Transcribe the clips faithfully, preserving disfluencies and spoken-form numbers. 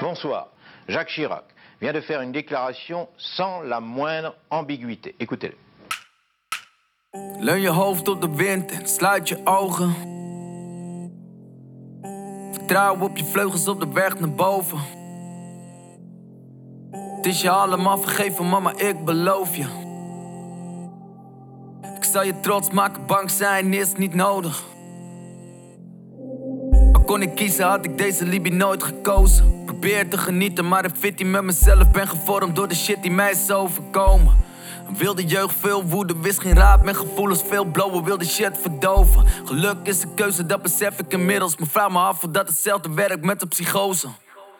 Bonsoir. Jacques Chirac vient de faire une déclaration sans la moindre ambiguïté. Écoutez-le. Leun je hoofd op de wind en sluit je ogen. Vertrouw op je vleugels op de weg naar boven. Het is je allemaal vergeven, mama, ik beloof je. Ik zal je trots maken, bang zijn is niet nodig. Maar kon ik kiezen, had ik deze Libi nooit gekozen. Probeer te genieten, maar ik fit die met mezelf. Ben gevormd door de shit die mij is overkomen. Een wilde jeugd, veel woede, wist geen raad. Met gevoelens, veel blowen, wilde shit verdoven. Geluk is een keuze, dat besef ik inmiddels. Maar vraag me af of dat hetzelfde werkt met de psychose.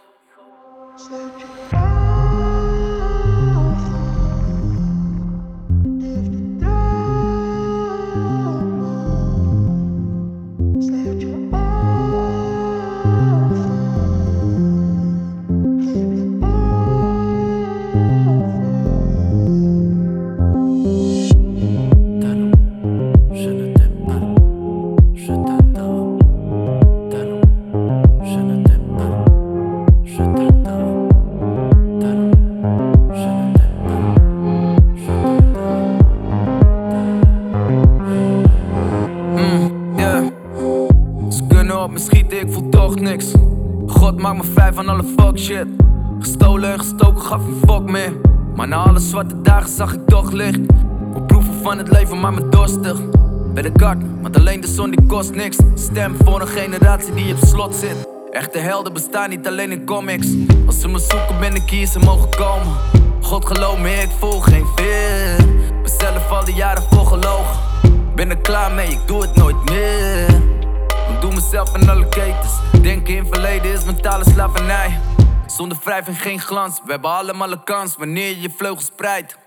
Me schieten, ik voel toch niks. God maakt me vrij van alle fuck shit. Gestolen en gestoken gaf een fuck meer. Maar na alle zwarte dagen zag ik toch licht. Op proeven van het leven, maar me dorstig. Ben de kart, want alleen de zon die kost niks. Stem voor een generatie die op slot zit. Echte helden bestaan niet alleen in comics. Als ze me zoeken ben ik hier, ze mogen komen. God geloof me, ik voel geen veer. Ben zelf al die jaren vol gelogen. Ben er klaar mee, ik doe het nooit meer. Ik doe mezelf in alle ketens. Denken in verleden is mentale slavernij. Zonder wrijving geen glans. We hebben allemaal een kans wanneer je je vleugels spreidt.